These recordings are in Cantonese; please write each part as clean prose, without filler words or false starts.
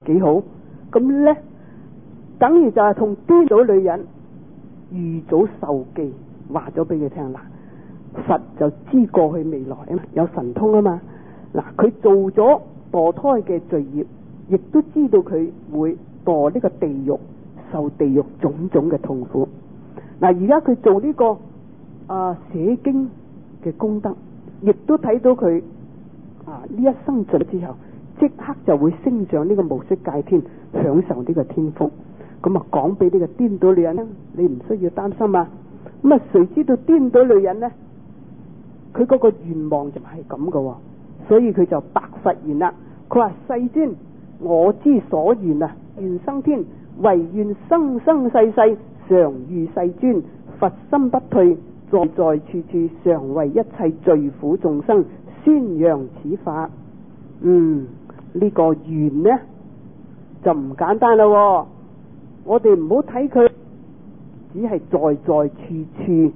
幾好。咁咧，等於就係同顛倒女人預早受記，話咗俾佢聽啦。佛就知過去未來啊嘛，有神通啊嘛。嗱，佢做咗墮胎嘅罪業，亦都知道佢會墮呢個地獄，受地獄種種嘅痛苦。嗱，而家佢做呢個寫經嘅功德，亦都睇到佢呢一生盡之後，即刻就會升上呢個無色界天，享受呢個天福。咁啊，講俾呢個顛倒女人咧，你唔需要擔心啊。咁啊，誰知道顛倒女人呢？佢嗰個願望就係咁噶，所以佢就白佛言啦。佢話：世尊，我之所願啊，願生天，唯願生生世世常遇世尊，佛心不退，在在處處常為一切罪苦眾生宣揚此法。呢個願呢就唔簡單啦。我哋唔好睇佢只係在在處處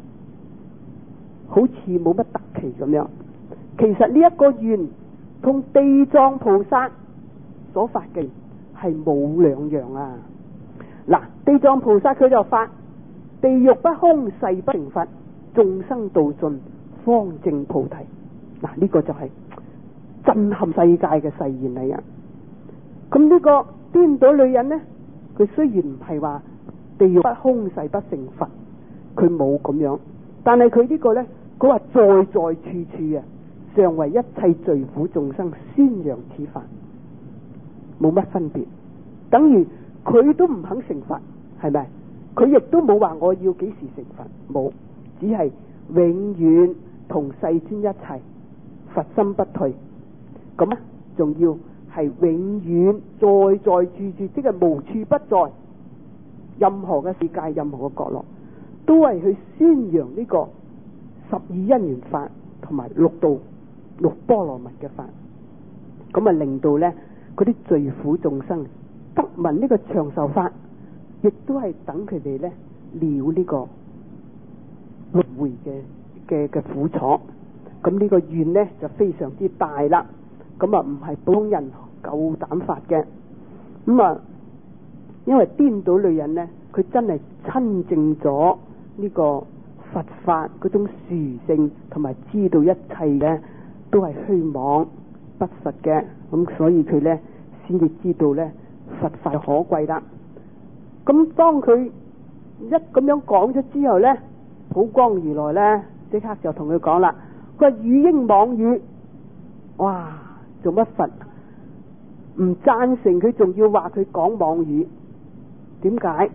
好似冇乜特奇咁樣，其實呢一個願同地藏菩薩所發嘅係冇兩樣啊。嗱，地藏菩薩佢就發地獄不空，誓不成佛，眾生度盡，方證菩提。嗱，呢個就係震撼世界嘅誓言嚟啊。咁呢個顛倒女人呢，佢雖然唔係話地獄不空，誓不成佛，佢冇咁樣，但係佢呢個呢，佢話在在處處啊，常為一切罪苦眾生宣揚此法，冇乜分別。等於佢都唔肯成佛，係咪？佢亦都冇話我要幾時成佛，冇，只係永遠同世尊一齊，佛心不退。咁啊，仲要係永遠在在處處，即係無處不在，任何嘅世界，任何嘅角落，都係去宣揚呢個十二因緣法同埋六道六波羅蜜嘅法。咁啊，令到呢嗰啲罪苦眾生得聞呢個長壽法，亦都係等佢哋呢了呢個輪迴嘅苦楚。咁呢個願呢就非常之大啦。咁啊，唔係普通人夠膽發嘅。咁啊，因為顛倒女人呢，佢真係親證咗呢個佛法嗰種殊勝，同埋知道一切呢都係虛妄不實嘅。咁所以佢呢先至知道呢佛法可貴啦。咁當佢一咁樣講咗之後呢，普光如來呢即刻就同佢講啦，佢話語應妄語。哇！做乜佛唔贊成佢，仲要話佢講妄語？點解？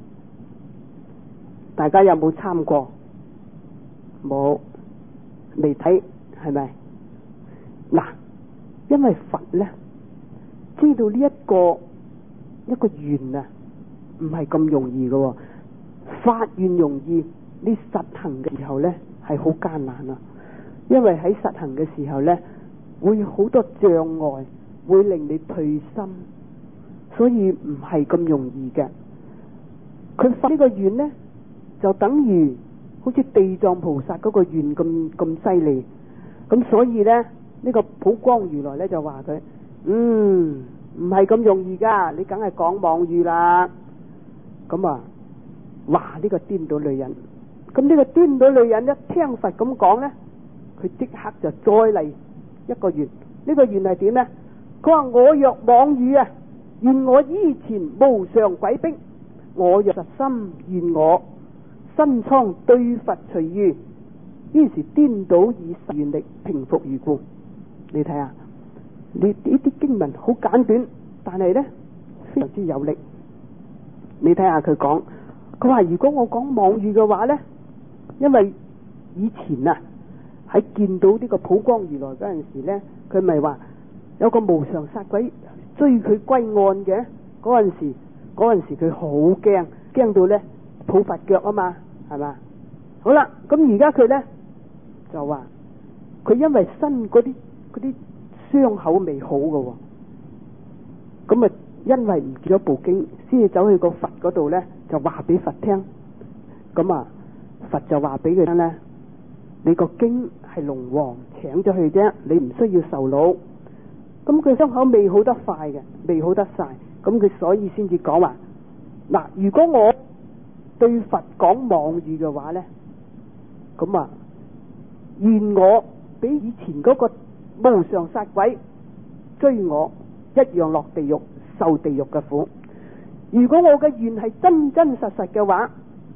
大家有冇參過？冇，未睇，係咪？嗱，因為佛呢知道呢一個願啊，唔係咁容易嘅。發願容易，你實行嘅時候呢係好艱難啊。因為喺實行嘅時候呢，會好多障礙，會令你退心，所以唔係咁容易嘅。佢發呢個願呢，就等於好似地藏菩薩嗰個願咁犀利。咁所以呢，呢個普光如來呢就話佢，唔係咁容易噶，你梗係講妄語啦。咁啊，話呢個顛倒女人。咁呢個顛倒女人一聽佛咁講呢，佢即刻就再嚟一個願。呢個願係點呢？佢話我若妄語啊，願我依前無上鬼兵；我若實心，願我身倉對佛隨遇。於是顛倒以誓願力平伏如故。你睇下，呢啲經文好簡短，但係呢非常之有力。你睇下佢講，佢話如果我講妄語嘅話呢，因為以前啊喺見到呢個普光如來嗰陣時呢，佢咪話有個無常殺鬼追佢歸案嘅嗰陣時佢好驚到呢抱佛腳啊嘛，係嘛？好啦，咁而家佢呢就話佢因為身嗰啲傷口未好嘅，咁啊因為唔見咗部經，先至走去個佛嗰度呢，就話俾佛聽。咁啊佛就話俾佢聽呢，你個經係龍王請咗去啫，你唔需要受惱。咁咁佢傷口未好得快嘅，未好得晒，咁佢所以先至講話嗱，如果我對佛講妄語嘅話呢，咁啊，願我比以前嗰個無常殺鬼追我一樣落地獄受地獄嘅苦。如果我嘅願係真真實實嘅話，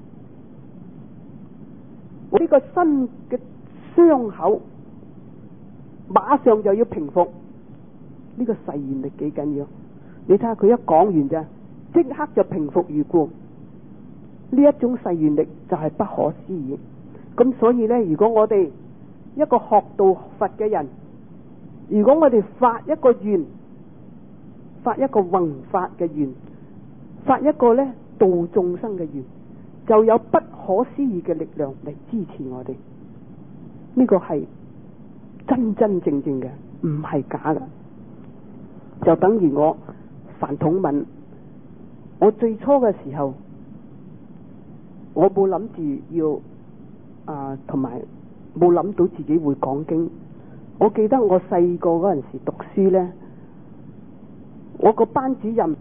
我呢個新嘅傷口馬上就要平復。呢個誓願力幾緊要？你睇下佢一講完咋，即刻就平復如故。呢一種誓願力就係不可思議。咁所以呢，如果我哋一個學道佛嘅人，如果我哋發一個願，發一個宏法嘅願，發一個呢度眾生嘅願，就有不可思議嘅力量嚟支持我哋。呢個係真真正正嘅，唔係假嘅。就等於我梵統文，我最初嘅時候，我冇諗住要同埋冇諗到自己會講經。我記得我細個嗰陣時讀書呢，我個班主任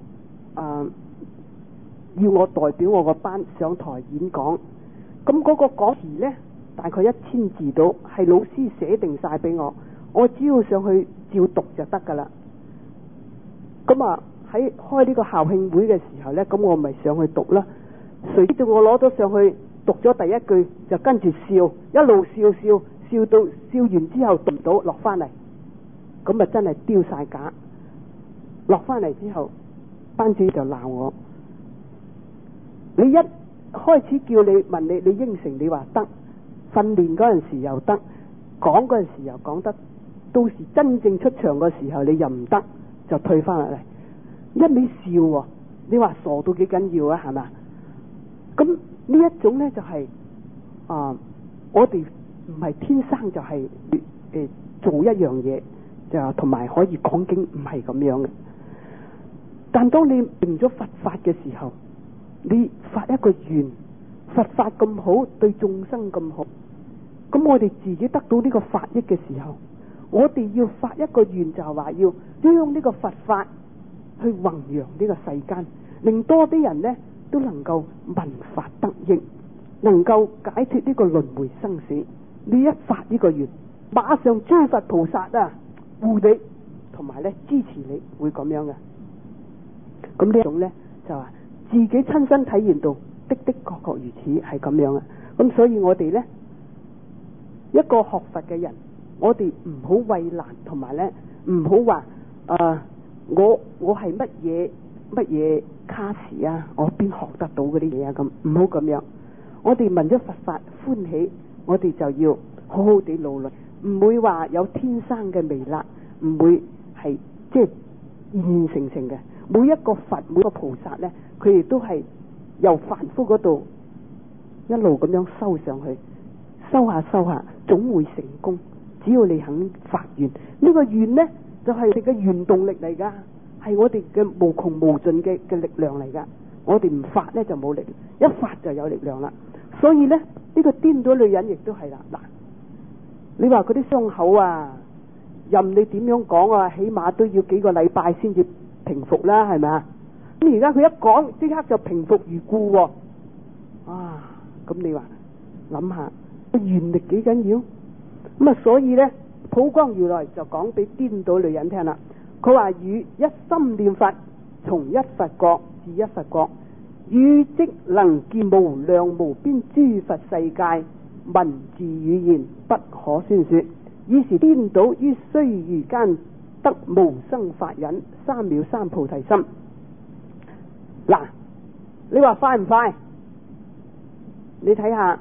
要我代表我個班上台演講，咁嗰個講詞呢，大概1000字到，係老師寫定晒俾我，我只要上去照讀就得噶啦。咁喺開呢個校慶會嘅時候呢，咁我咪上去讀啦。誰知道我攞咗上去讀咗第一句，就跟住笑，一路笑到笑完之後讀唔到，落翻嚟，咁啊真係丟晒架。落翻嚟之後，班主任就鬧我，你一開始叫你問你應承，你話得，訓練嗰陣時又得，講嗰陣時又講得，到時真正出場嘅時候你又唔得，就退翻落嚟，一味笑喎。你話傻到幾緊要啊？係咪？咁呢一種呢，就係我哋唔係天生就係做一樣嘢，就同埋可以講經，唔係咁樣嘅。但當你明咗佛法嘅時候，你發一個願，佛法咁好，對眾生咁好，咁我哋自己得到呢個法益嘅時候，我哋要發一個願，就係話要將呢個佛法去弘揚呢個世間，令多啲人呢都能夠聞法得益，能夠解脫呢個輪迴生死。你一發呢個願，馬上諸佛菩薩護你，同埋支持你，會咁樣嘅。咁呢種呢，就話自己親身體驗到的確如此，係咁樣嘅。咁所以我哋呢，一個學佛嘅人，我哋唔好畏難，同埋呢唔好話我係乜嘢卡士啊，我邊學得到嗰啲嘢啊，咁唔好咁樣。我哋聞咗佛法歡喜，我哋就要好好地努力，唔會話有天生嘅微辣，唔會係即係現成成嘅。每一個佛，每個菩薩呢，佢哋都係由凡夫嗰度一路咁樣修上去，修下總會成功。只要你肯發願，呢個願呢，就係你嘅原動力嚟噶，係我哋嘅無窮無盡嘅力量嚟噶。我哋唔發呢就冇力，一發就有力量啦。所以呢，呢個顛倒女人亦都係啦。嗱，你話嗰啲傷口任你點樣講起碼都要幾個禮拜先至平復啦，係咪啊？咁而家佢一講即刻就平復如故喎。咁你話諗下個願力幾緊要？咁所以呢，普光如來就講俾顛倒女人聽啦。佢話汝一心念佛，從一佛國至一佛國，汝即能見無量無邊諸佛世界，文字語言不可宣說。於是顛倒於須臾間得無生法忍，3藐三菩提心。嗱，你話快唔快？你睇下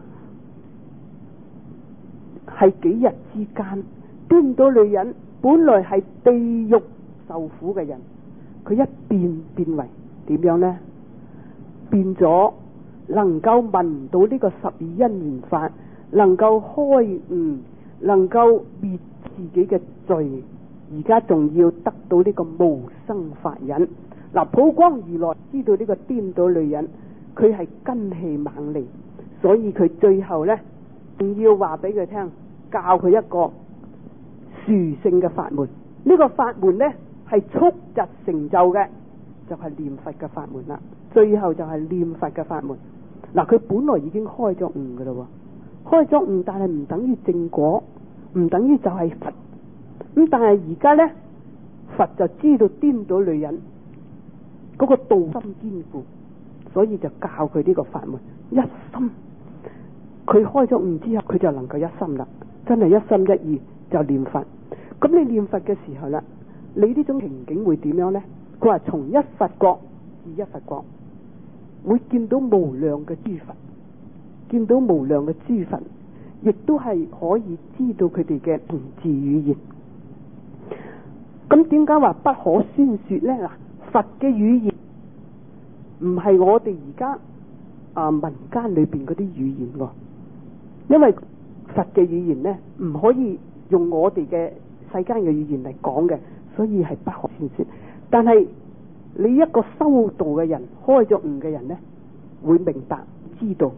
係幾日之間，顛倒女人本來係地獄受苦嘅人，佢一變為點樣呢？變咗能夠聞到呢個12因緣法，能夠開悟，能夠滅自己嘅罪，而家仲要得到呢個無生法忍。嗱，普光如來知道呢個顛倒女人佢係根氣猛利，所以佢最後呢，仲要話俾佢聽，教佢一個殊勝嘅法門， 呢個法門呢係速疾成就嘅，就係念佛嘅法門啦。最後就係念佛嘅法門。嗱，佢本來已經開咗悟噶啦，開咗悟，但係唔等於正果，唔等於就係佛。咁但係而家呢，佛就知道顛倒女人嗰個道心堅固，所以就教佢呢個法門一心。佢開咗悟之後，佢就能夠一心啦，真係一心一意就念佛。咁你念佛嘅時候啦，你呢種情景會點樣呢？佢話從一佛國至一佛國，會見到無量嘅諸佛，見到無量嘅諸佛，亦都係可以知道佢哋嘅文字語言。咁點解話不可宣說呢？嗱，佛嘅語言唔係我哋而家民間裏邊嗰啲語言喎，因為佛嘅語言呢唔可以用我哋嘅世間嘅語言嚟講嘅，所以係不可宣說。但係你一個修道嘅人，開咗悟嘅人呢，會明白、知道、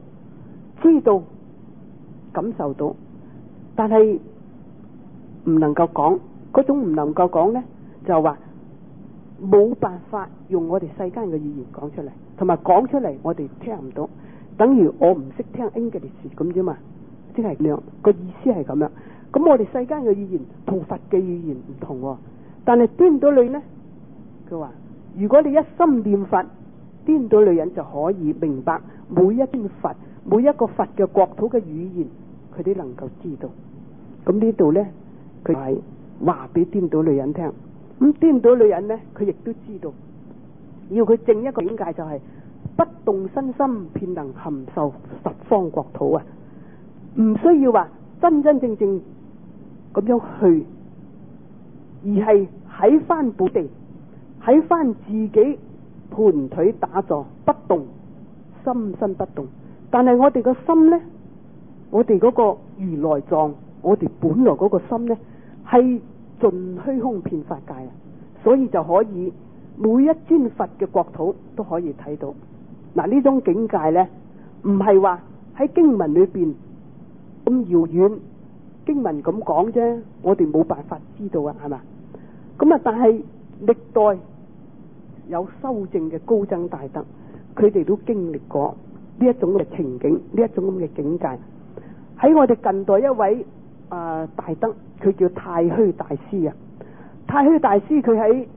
感受到，但係唔能夠講。嗰種唔能夠講呢，就話冇辦法用我哋世間嘅語言講出嚟，同埋講出嚟我哋聽唔到，等於我唔識聽 English 咁啫嘛，即係咁樣個意思係咁樣。咁我哋世間嘅語言同佛嘅語言唔同，但係顛倒女呢，佢話如果你一心念佛，顛倒女人就可以明白每一尊佛、每一個佛嘅國土嘅語言，佢哋能夠知道。咁呢度呢，佢係話俾顛倒女人聽。咁顛倒女人呢，佢亦都知道，要佢證一個境界就係不動身心，便能含受十方國土啊！唔需要話真真正正咁樣去，而係喺翻本地，喺翻自己盤腿打坐不動，心身不動。但係我哋個心呢，我哋嗰個如來藏，我哋本來嗰個心呢，係盡虛空遍法界啊，所以就可以每一尊佛嘅國土都可以睇到。嗱，呢種境界呢，唔係話喺經文裏邊咁遙遠，經文咁講啫，我哋冇辦法知道啊，係嘛？咁啊，但係歷代有修證嘅高僧大德，佢哋都經歷過呢一種嘅情景，呢一種咁嘅境界。喺我哋近代一位大德，佢叫太虛大師啊。太虛大師佢喺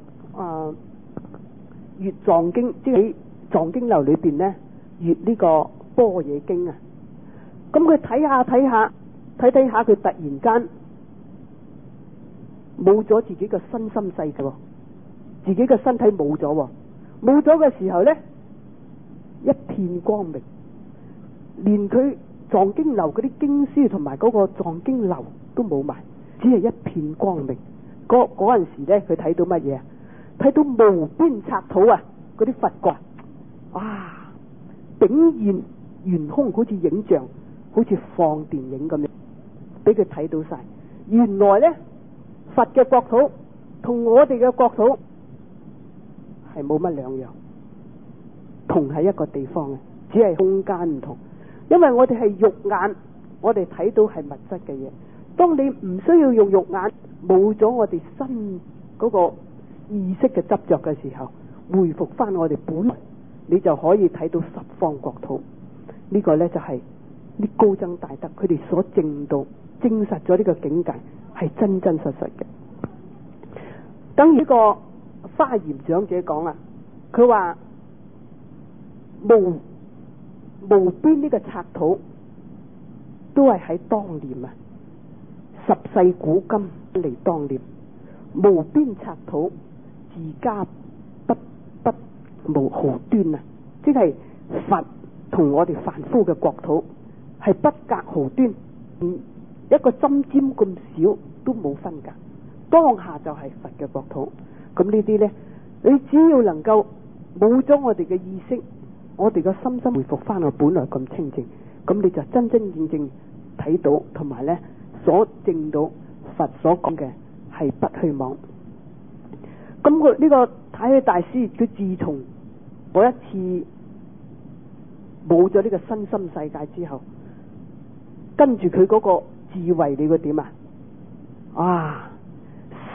閱藏經，即係喺藏經樓裏邊呢，閱呢個般若經啊。咁佢睇下，佢突然間冇咗自己嘅身心世界，自己嘅身體冇咗嘅時候呢，一片光明，連佢藏經樓嗰啲經書同埋嗰個藏經樓都冇埋，只係一片光明。嗰陣時呢，佢睇到乜嘢啊？睇到無邊剎土啊！嗰啲佛國，哇，炳現圓空，好似影像，好似放電影咁樣，俾佢睇到晒。原來呢，佛嘅國土同我哋嘅國土係冇乜兩樣，同係一個地方嘅，只係空間唔同。因為我哋係肉眼，我哋睇到係物質嘅嘢。當你唔需要用肉眼，冇咗我哋身嗰個意識嘅執着嘅時候，回復翻我哋本來，你就可以睇到十方國土。呢個呢，就係啲高僧大德佢哋所證到證實咗呢個境界係真真實實嘅。等於呢個華嚴長者講啊，佢話無邊呢個剎土都係喺當年啊，十世古今嚟當年，無邊剎土自家不無毫端啊！即係佛同我哋凡夫嘅國土係不隔毫端，一個針尖咁少都冇分隔，當下就係佛嘅國土。咁呢啲呢，你只要能夠冇咗我哋嘅意識，我哋嘅心回復翻我本來咁清淨，咁你就真真正正睇到，同埋呢所證到佛所講嘅係不虛妄。咁佢呢個太虛大師，佢自從嗰一次冇咗呢個身心世界之後，跟住佢嗰個智慧，你會點啊？啊，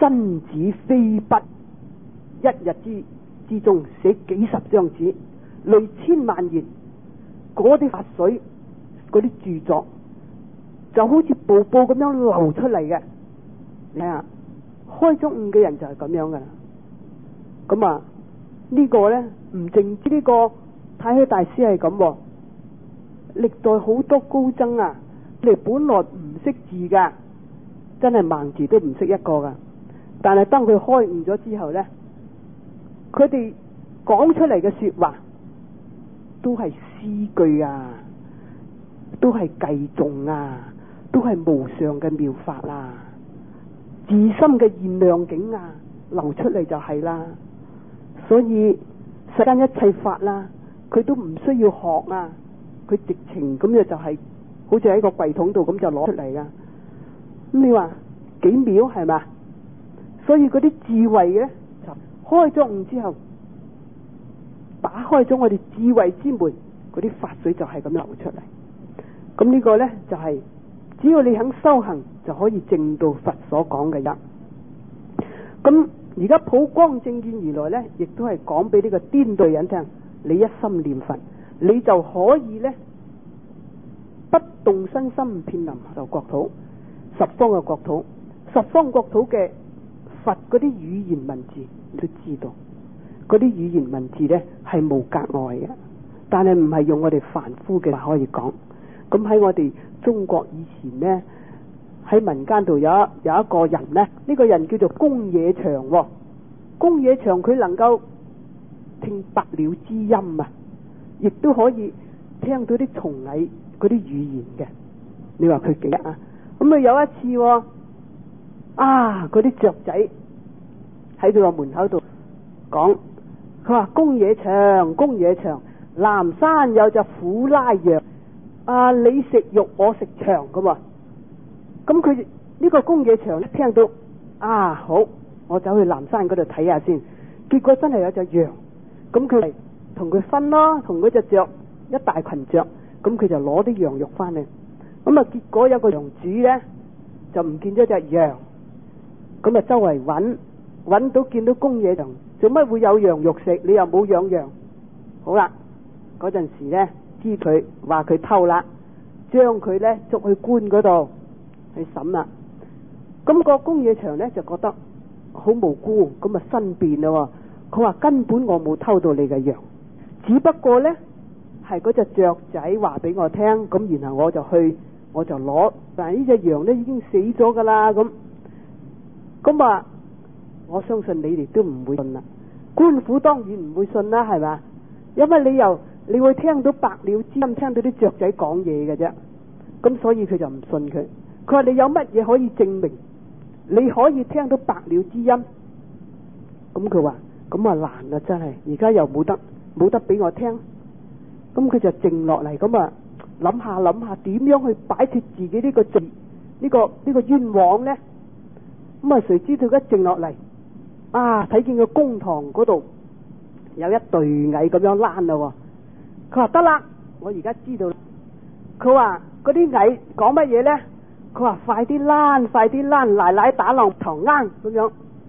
身子飛筆，一日之中寫幾十張紙，累千萬言。嗰啲法水，嗰啲著作就好似瀑布咁樣流出嚟嘅。你睇下，開咗悟嘅人就係咁樣噶啦。咁啊，呢個呢，唔淨止呢個太虛大師係咁，歷代好多高僧啊，佢哋本來唔識字噶，真係盲字都唔識一個噶。但係當佢開悟咗之後呢，佢哋講出嚟嘅說話都係詩句啊，都係偈頌啊，都係無上嘅妙法啊，自心嘅現量境啊，流出嚟就係啦。所以世間一切法啦，佢都唔需要學啊，佢直情咁就係好似喺個櫃桶度咁就攞出嚟噶。咁你話幾妙係嘛？所以嗰啲智慧嘅就開咗悟之後，打開咗我哋智慧之門，嗰啲法水就係咁流出嚟。咁呢個呢，就係只要你肯修行，就可以證到佛所講嘅一。咁而家普光正見如來呢，亦都係講俾呢個顛倒人聽，你一心念佛，你就可以呢，不動身心遍臨受國土，十方嘅國土，十方國土嘅佛嗰啲語言文字你都知道，嗰啲語言文字呢係無隔礙嘅，但係唔係用我哋凡夫嘅話可以講。咁喺我哋中國以前呢，喺民間度有一個人呢，呢個人叫做公冶長。公冶長佢能夠聽百鳥之音啊，亦都可以聽到啲蟲蟻嗰啲語言嘅。你話佢幾叻啊？咁啊有一次嗰啲雀仔喺佢個門口度講，佢話公冶長，公冶長，南山有隻虎拉羊，你食肉我食腸噶嘛。咁佢呢個公冶長咧聽到好，我走去南山嗰度睇下先。結果真係有隻羊，咁佢嚟同佢分咯，同嗰隻雀一大群雀，咁佢就攞啲羊肉翻嚟。咁啊結果有個羊主咧就唔見咗隻羊，咁啊周圍揾到見到公冶長，做乜會有羊肉食？你又冇養羊。好啦，嗰陣時咧知佢話佢偷啦，將佢咧捉去官嗰度去審啦。咁個公冶長咧就覺得好無辜，咁啊申辯啦。佢話根本我冇偷到你嘅羊，只不過咧係嗰隻雀仔話俾我聽，咁然後我就攞，但係呢隻羊咧已經死咗噶啦。咁啊，我相信你哋都唔會信啦。官府當然唔會信啦，係嘛？因為你會聽到百鳥之音，聽到啲雀仔講嘢嘅啫。咁所以佢就唔信佢。佢話你有乜嘢可以證明你可以聽到百鳥之音？咁佢話咁啊難啦，真係而家又冇得俾我聽。咁佢就靜落嚟，咁啊諗下點樣去擺脫自己呢個罪，呢個冤枉呢？咁啊誰知道一靜落嚟，睇見個公堂嗰度有一隊蟻咁樣躝啦。佢話得啦，我而家知道啦。佢話嗰啲蟻講乜嘢呢？佢話快啲躝，奶奶打落堂罌咁樣。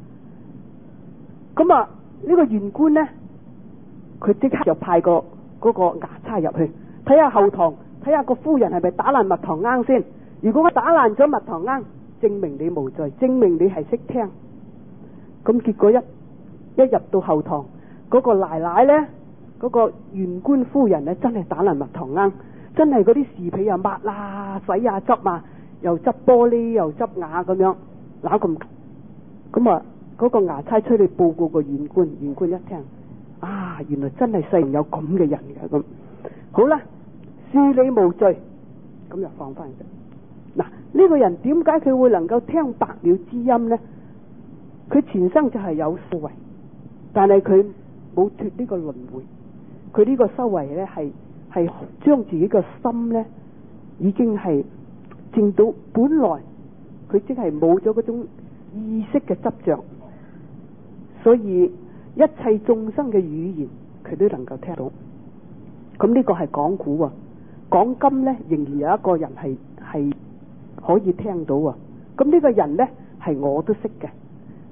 咁啊呢個縣官呢，佢即刻就派個嗰個衙差入去睇下後堂，睇下個夫人係咪打爛蜜糖罌先。如果佢打爛咗蜜糖罌，證明你無罪，證明你係識聽。咁結果一入到後堂，嗰個奶奶呢，嗰個縣官夫人呢，真係打爛蜜糖罌，真係嗰啲士被又抹啦、洗啊、執啊，又執玻璃又執瓦咁樣，咁啊嗰個衙差出嚟報告個縣官，縣官一聽，原來真係世人有咁嘅人嘅。咁好啦，恕你無罪，咁就放翻佢。嗱，呢個人點解佢會能夠聽百鳥之音呢？佢前生就係有修為，但係佢冇脫呢個輪迴。佢呢個修為呢，係將自己個心呢已經係證到，本來佢即係冇咗嗰種意識嘅執着，所以一切眾生嘅語言佢都能夠聽到。咁呢個係講古啊，講今呢仍然有一個人係可以聽到啊。咁呢個人呢係我都識嘅，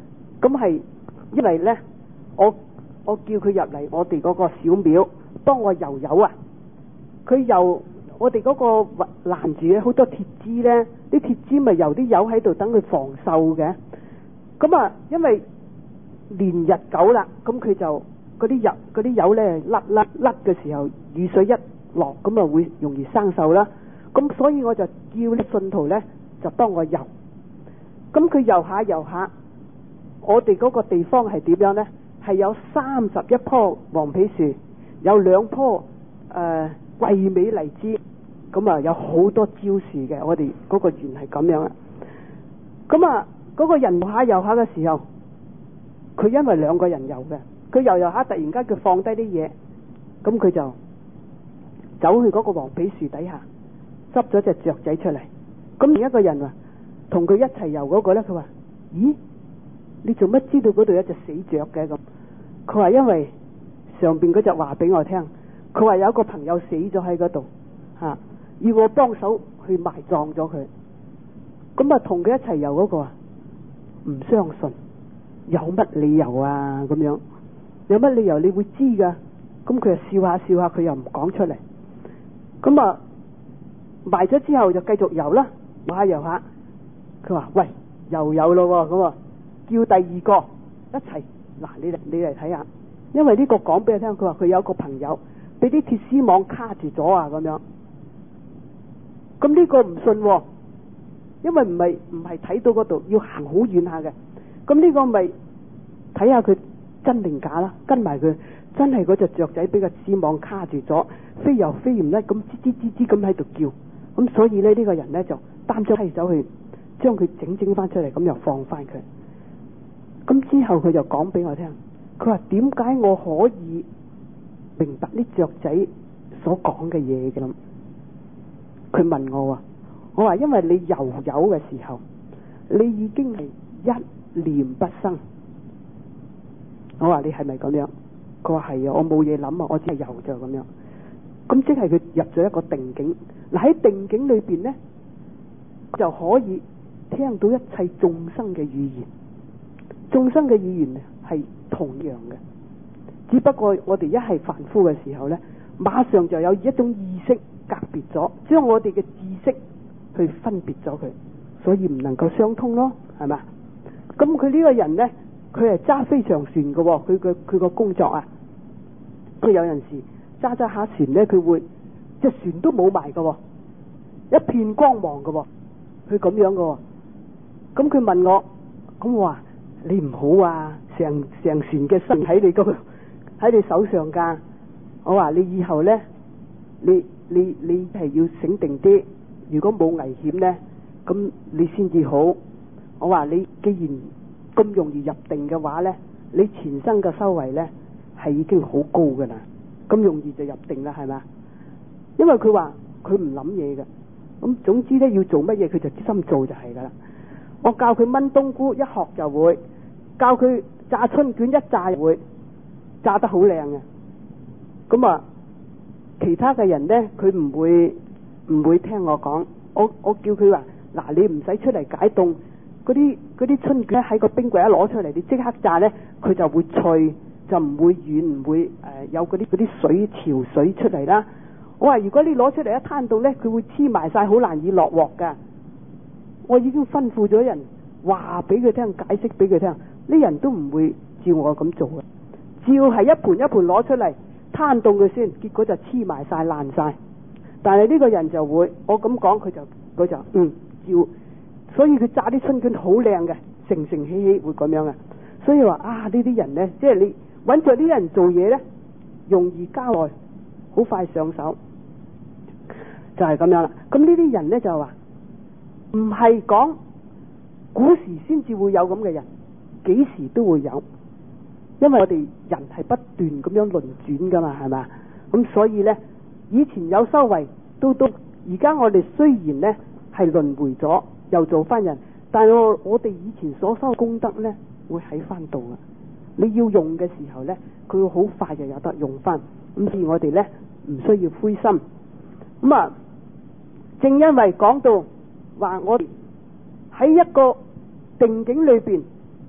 咁係因為咧，我叫佢入嚟我哋嗰個小廟幫我油油啊。佢油我哋嗰個攔住好多鐵枝咧，啲鐵枝咪油啲油喺度等佢防鏽嘅。咁啊，因為年日久啦，咁佢就嗰啲油咧甩嘅時候，雨水一落咁啊會容易生鏽啦。咁所以我就叫啲信徒咧就幫我油。咁佢油下，我哋嗰個地方係點樣咧？係有31棵黃皮樹，有2棵桂美荔枝，咁啊有好多蕉樹嘅。我哋嗰個園係咁樣啊。咁啊嗰個人油下嘅時候，佢因為2個人油嘅，佢油下突然間佢放低啲嘢，咁佢就走去嗰個黃皮樹底下執咗隻雀仔出嚟。咁另一個人話同佢一齊游嗰個咧，佢話：咦，你做乜知道嗰度有隻死雀嘅？咁佢話因為上邊嗰隻話俾我聽，佢話有一個朋友死咗喺嗰度吓，要我幫手去埋葬咗佢。咁啊同佢一齊游嗰個啊唔相信，有乜理由啊？咁樣有乜理由你會知噶？咁佢就笑下，佢又唔講出嚟。咁啊埋咗之後就繼續游啦，游下。佢話：喂，又有咯，咁啊叫第2個一齊。嗱，你嚟睇下，因為呢個講俾佢聽，佢話佢有個朋友俾啲鐵絲網卡住咗啊，咁樣。咁呢個唔信，因為唔係睇到嗰度，要行好遠下嘅。咁呢個咪睇下佢真定假啦，跟埋佢，真係嗰隻雀仔俾個絲網卡住咗，飛又飛唔甩，咁吱咁喺度叫。咁所以呢個人呢，就擔咗批走去將佢整翻出嚟，咁又放翻佢。咁之後佢就講俾我聽，佢話點解我可以明白啲雀仔所講嘅嘢嘅咁？佢問我話因為你游嘅時候，你已經係一念不生。我話你係咪咁樣？佢話係啊，我冇嘢諗啊，我只係游就咁樣。咁即係佢入咗一個定境。嗱，喺定境裏邊呢，就可以聽到一切眾生嘅語言。眾生嘅語言係同樣嘅，只不過我哋一係凡夫嘅時候呢，馬上就有一種意識隔別咗，將我哋嘅知識去分別咗佢，所以唔能夠相通咯，係嘛？咁佢呢個人呢，佢係揸飛翔船嘅，佢個工作啊，佢有陣時揸下船呢，佢會隻船都冇埋嘅，一片光芒嘅，佢咁樣嘅。咁佢問我，咁我話你唔好啊，成船嘅身喺你喺你手上噶。我話你以後呢，你係要醒定啲，如果冇危險呢，咁你先至好。我話你既然咁容易入定嘅話呢，你前生嘅修為呢係已經好高噶啦，咁容易就入定啦，係嘛？因為佢話佢唔諗嘢嘅，咁總之呢，要做乜嘢佢就知心做就係噶啦。我教佢炆冬菇，一學就會；教佢炸春卷，一炸就會，炸得好靚嘅。咁啊，其他嘅人呢，佢唔會聽我講。我叫佢話：嗱，你唔使出嚟解凍，嗰啲春卷喺個冰櫃一攞出嚟，你即刻炸呢，佢就會脆，就唔會軟，唔會有嗰啲水潮水出嚟啦。我話如果你攞出嚟一攤到呢，佢會黐埋晒，好難以落鑊噶。我已經吩咐咗人話俾佢聽，解釋俾佢聽，呢人都唔會照我咁做嘅，照係一盤一盤攞出嚟攤凍佢先，結果就黐埋晒爛晒。但係呢個人就會，我咁講佢就照，所以佢炸啲春卷好靚嘅，成起會咁樣嘅。所以話啊，呢啲人呢，即係你揾着呢啲人做嘢呢，容易交代，好快上手，就係咁樣啦。咁呢啲人呢，就話唔係講古時先至會有咁嘅人，幾時都會有，因為我哋人係不斷咁樣輪轉噶嘛，係嘛？咁所以呢，以前有修為，到而家我哋雖然呢係輪迴咗，又做翻人，但係我哋以前所修功德呢，會喺翻度嘅。你要用嘅時候呢，佢會好快就有得用翻。咁所以我哋呢，唔需要灰心。咁啊，正因為講到話我哋喺一個定境裏邊，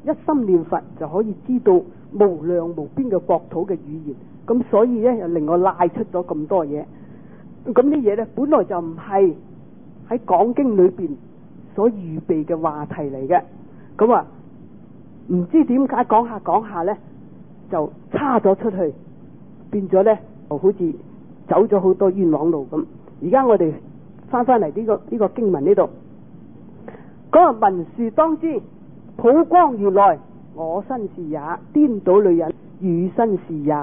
一心念佛就可以知道無量無邊嘅國土嘅語言，咁所以咧又令我賴出咗咁多嘢。咁啲嘢咧本來就唔係喺講經裏邊所預備嘅話題嚟嘅，咁啊唔知點解講下講下咧就差咗出去，變咗咧就好似走咗好多冤枉路咁。而家我哋翻嚟呢個經文呢度，嗰個文殊當知，普光如來我身是也，顛倒女人與身是也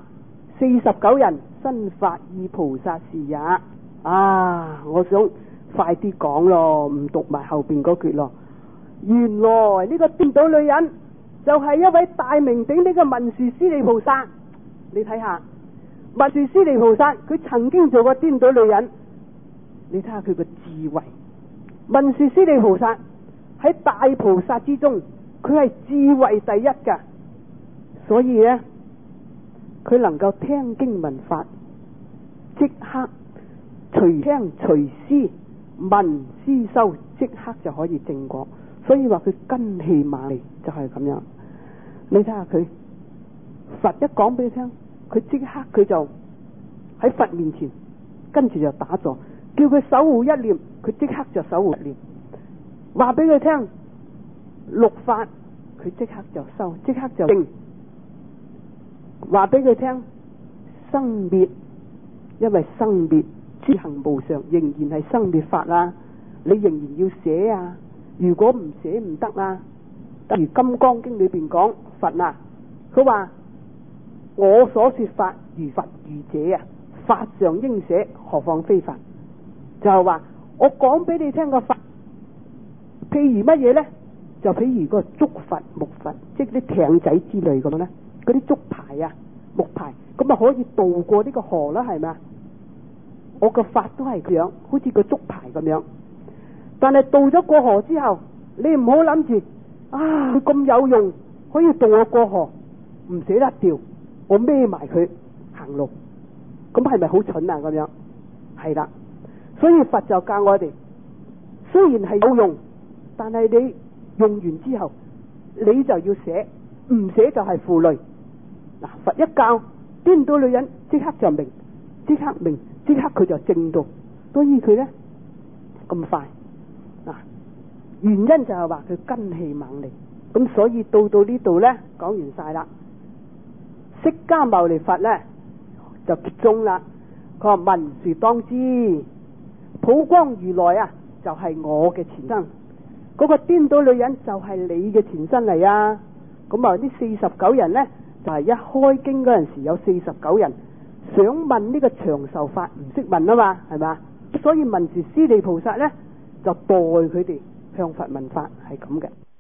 ，49人身法意菩薩是也。我想快啲講咯，唔讀埋後邊嗰句咯。原來呢個顛倒女人就係一位大名鼎鼎嘅文殊師利菩薩。你睇下文殊師利菩薩，佢曾經做過顛倒女人。你睇下佢個智慧，文殊師利菩薩喺大菩薩之中，佢係智慧第一噶，所以呢，佢能夠聽經聞法，即刻隨聽隨思聞思修，即刻就可以證果。所以話佢根氣猛利就係咁樣。你睇下佢，佛一講俾你聽，佢即刻佢就喺佛面前，跟住就打坐，叫佢守護一念，佢即刻就守護一念。話俾佢聽六法，佢即刻就修，即刻就證。話俾佢聽生滅，因為生滅諸行無常，仍然係生滅法啊，你仍然要捨啊，如果唔捨唔得啊。例如《金剛經》裏邊講佛啊，佢話我所說法如佛如者啊，法上應捨，何況非法。就係話我講俾你聽個法，譬如乜嘢呢？就譬如個竹筏木筏，即係啲艇仔之類咁咧，嗰啲竹排啊木排，咁啊可以渡過呢個河啦，係咪啊？我個法都係咁樣，好似個竹排咁樣。但係渡咗過河之後，你唔好諗住佢咁有用，可以渡我過河，唔捨得掉，我孭埋佢行路，咁係咪好蠢啊？咁樣係啦，所以佛就教我哋，雖然係有用，但係你用完之後，你就要捨，唔捨就係負累。嗱，佛一教，顛倒女人即刻就明，即刻明，即刻佢就證到，所以佢呢咁快。原因就係話佢根氣猛利，咁所以到呢度呢講完晒啦。釋迦牟尼佛呢就結宗啦，佢話文殊當知，普光如來啊就係我嘅前身，嗰個顛倒女人就係你嘅前身嚟啊。咁啊呢49人呢就係一開經嗰陣時有49人想問呢個長壽法，唔識問啊嘛，係嘛，所以文殊師利菩薩呢就代佢哋向佛問法，係咁嘅。